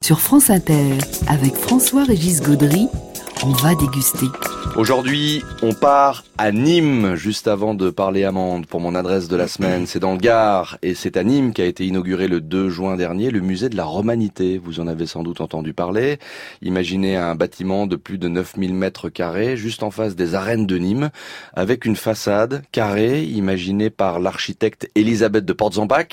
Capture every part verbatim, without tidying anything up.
Sur France Inter, avec François-Régis Gaudry, on va déguster. Aujourd'hui, on part à Nîmes, juste avant de parler amande pour mon adresse de la semaine. C'est dans le Gard, et c'est à Nîmes qu'a été inauguré le deux juin dernier le musée de la Romanité. Vous en avez sans doute entendu parler. Imaginez un bâtiment de plus de neuf mille mètres carrés, juste en face des arènes de Nîmes, avec une façade carrée, imaginée par l'architecte Elisabeth de Portzambach,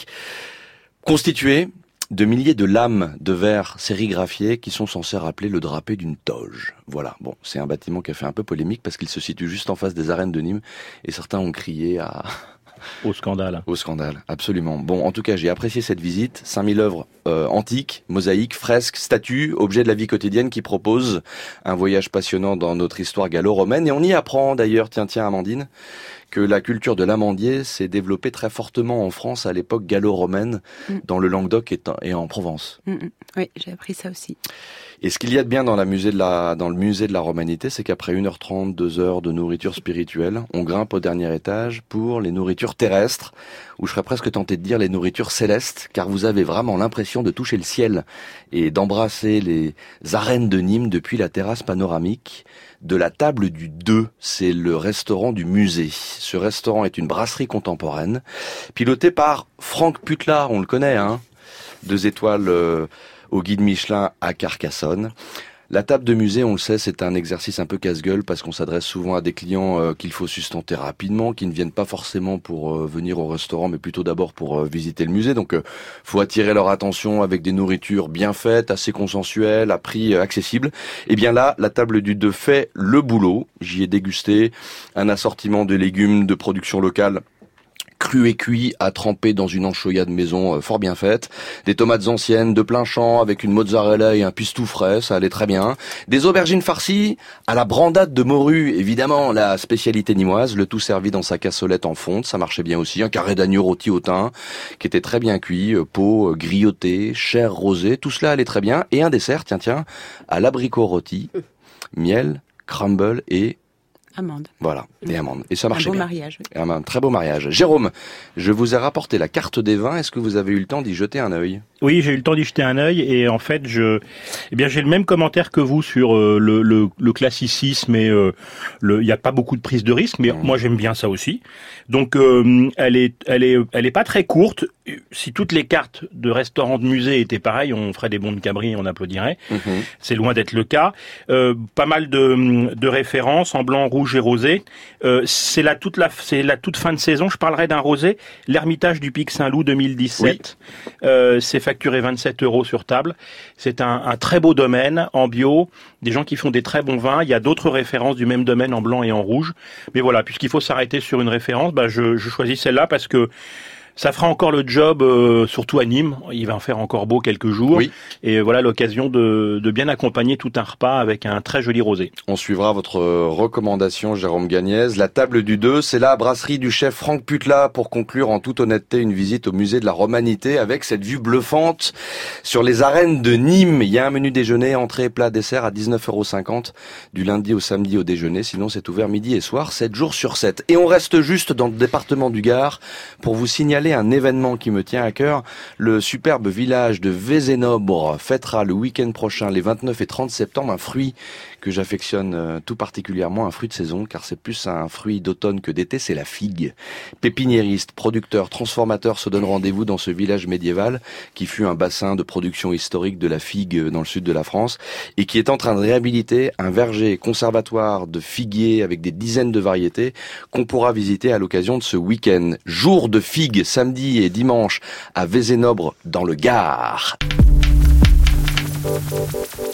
constituée de milliers de lames de verre sérigraphiées qui sont censées rappeler le drapé d'une toge. Voilà, bon, c'est un bâtiment qui a fait un peu polémique parce qu'il se situe juste en face des arènes de Nîmes et certains ont crié à... Au scandale. Au scandale, absolument. Bon, en tout cas, j'ai apprécié cette visite. cinq mille œuvres euh, antiques, mosaïques, fresques, statues, objets de la vie quotidienne qui proposent un voyage passionnant dans notre histoire gallo-romaine. Et on y apprend d'ailleurs, tiens, tiens, Amandine, que la culture de l'amandier s'est développée très fortement en France à l'époque gallo-romaine, mmh. dans le Languedoc et, et en Provence. Mmh. Oui, j'ai appris ça aussi. Et ce qu'il y a de bien dans, la musée de la, dans le musée de la Romanité, c'est qu'après une heure trente, deux heures de nourriture spirituelle, on grimpe au dernier étage pour les nourritures terrestres, ou je serais presque tenté de dire les nourritures célestes, car vous avez vraiment l'impression de toucher le ciel et d'embrasser les arènes de Nîmes depuis la terrasse panoramique de la table du deux. C'est le restaurant du musée. Ce restaurant est une brasserie contemporaine, pilotée par Franck Putla, on le connaît, hein, deux étoiles euh, au guide Michelin à Carcassonne. La table de musée, on le sait, c'est un exercice un peu casse-gueule parce qu'on s'adresse souvent à des clients euh, qu'il faut sustenter rapidement, qui ne viennent pas forcément pour euh, venir au restaurant, mais plutôt d'abord pour euh, visiter le musée. Donc, euh, faut attirer leur attention avec des nourritures bien faites, assez consensuelles, à prix euh, accessible. Et bien là, la table du deux fait le boulot. J'y ai dégusté un assortiment de légumes de production locale, cru et cuit à tremper dans une anchoïade maison euh, fort bien faite, des tomates anciennes de plein champ avec une mozzarella et un pistou frais, ça allait très bien, des aubergines farcies à la brandade de morue, évidemment la spécialité nîmoise, le tout servi dans sa cassolette en fonte, ça marchait bien aussi, un carré d'agneau rôti au thym qui était très bien cuit, euh, peau euh, grillotée, chair rosée, tout cela allait très bien, et un dessert, tiens tiens, à l'abricot rôti, miel, crumble et Amande. Voilà, des amandes. Et ça marchait bien. bien. Un beau mariage. Oui. Un très beau mariage. Jérôme, je vous ai rapporté la carte des vins. Est-ce que vous avez eu le temps d'y jeter un œil ? Oui, j'ai eu le temps d'y jeter un œil et en fait, je, eh bien, j'ai le même commentaire que vous sur euh, le, le, le classicisme et euh, le, il n'y a pas beaucoup de prise de risque, mais mmh. moi j'aime bien ça aussi. Donc, euh, elle est, elle est, elle est pas très courte. Si toutes les cartes de restaurants de musée étaient pareilles, on ferait des bons de cabri, on applaudirait. Mmh. C'est loin d'être le cas. Euh, pas mal de, de références en blanc, rouge et rosé. Euh, c'est la toute la, c'est la toute fin de saison. Je parlerai d'un rosé, l'Ermitage du Pic Saint-Loup deux mille dix-sept. Oui. Euh, c'est facturé vingt-sept euros sur table. C'est un, un très beau domaine en bio, des gens qui font des très bons vins. Il y a d'autres références du même domaine en blanc et en rouge. Mais voilà, puisqu'il faut s'arrêter sur une référence, bah je, je choisis celle-là parce que ça fera encore le job, euh, surtout à Nîmes. Il va en faire encore beau quelques jours. Oui. Et voilà l'occasion de, de bien accompagner tout un repas avec un très joli rosé. On suivra votre recommandation, Jérôme Gagnez. La table du deux, c'est la brasserie du chef Franck Putla pour conclure en toute honnêteté une visite au musée de la Romanité avec cette vue bluffante sur les arènes de Nîmes. Il y a un menu déjeuner, entrée, plat, dessert à dix-neuf euros cinquante du lundi au samedi au déjeuner. Sinon, c'est ouvert midi et soir, sept jours sur sept. Et on reste juste dans le département du Gard pour vous signaler un événement qui me tient à cœur. Le superbe village de Vézénobre fêtera le week-end prochain, les vingt-neuf et trente septembre, un fruit que j'affectionne euh, tout particulièrement, un fruit de saison, car c'est plus un fruit d'automne que d'été, c'est la figue. Pépiniéristes, producteurs, transformateurs se donnent rendez-vous dans ce village médiéval qui fut un bassin de production historique de la figue dans le sud de la France et qui est en train de réhabiliter un verger conservatoire de figuiers avec des dizaines de variétés qu'on pourra visiter à l'occasion de ce week-end. Jour de figue, samedi et dimanche à Vézénobre dans le Gard.